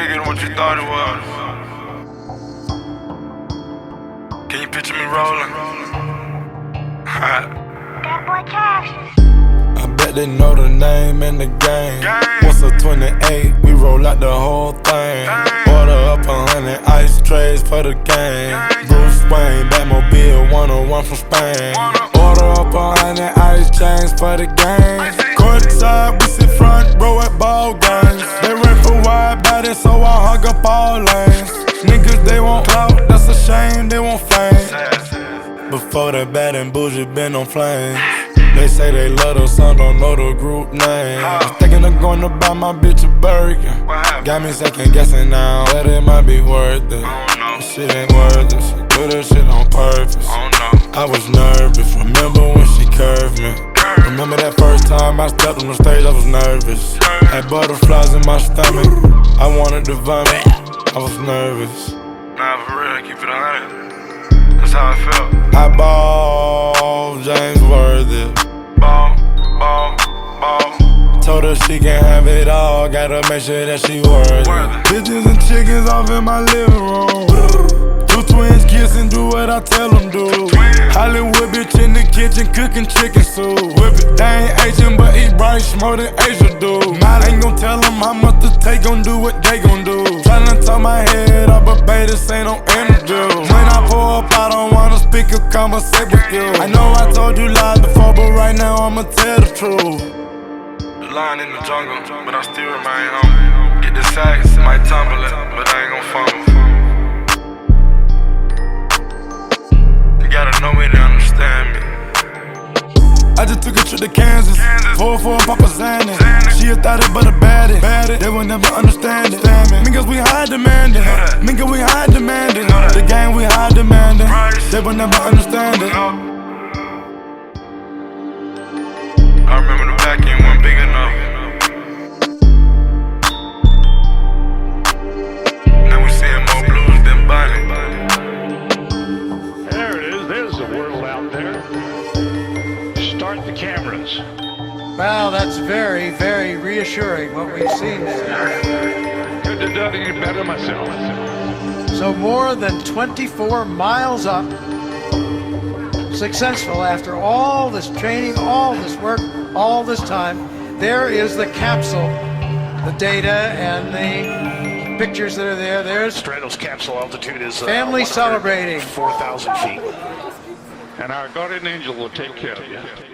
bigger than what you thought it was. Can you picture me rolling? That boy Cassius. I bet they know the name in the game. What's a 28? We roll out the whole thing. Order up 100 ice trays for the game. Bruce Wayne, Batmobile 101 from Spain. Order up 100 ice chains for the game. Courtside, we sit front row at ball games. They ran for wide body, so I hug up all lanes. Niggas, they want clout, that's a shame, they want fame. Before that bad and bougie been on flames. They say they love the son, don't know the group name. Was thinking of going to buy my bitch a Birkin. Got me second guessing now, but it might be worth it. This shit ain't worth it, she do this shit on purpose. I was nervous, remember when she curved me. Remember that first time I stepped on the stage, I was nervous. Had butterflies in my stomach, I wanted to vomit. I was nervous. Nah, for real, keep it 100. That's how I felt. I ball, James Worthy. Ball. Told her she can have it all, gotta make sure that she worthy. Bitches and chickens off in my living room. Two twins kissing, do what I tell them do. Hollywood bitch in the kitchen cooking chicken soup. Whip it, they ain't Asian but eat rice more than Asia do. I ain't gon' tell them how much to take, gon' do what they gon' do. Tryna talk my head up, but baby, this ain't no interview. When I pull up, I don't wanna speak or conversate with you. I know I told you lies before, but right now I'ma tell the truth. The lion in the jungle, but I still remain humble. Get the sacks, might tumble it, but I ain't gon' fumble. You gotta know me to understand me. I just took a trip to Kansas, 4-4 Papa Xanax. She a thotty but a baddie. They will never understand it. Niggas we high demanding. Nigga we high demanding. The game we high demanding. They will never understand it. I remember the vacuum wasn't big enough. Now we seeing more blues than Bonnie. There it is. There's the world out there. Start the cameras. Well, that's very, very reassuring what we've seen there. Couldn't have done any better myself. So more than 24 miles up, successful after all this training, all this work, all this time. There is the capsule, the data and the pictures that are there. There's Stratos capsule altitude is family celebrating 4,000 feet. And our guardian angel will take care of you.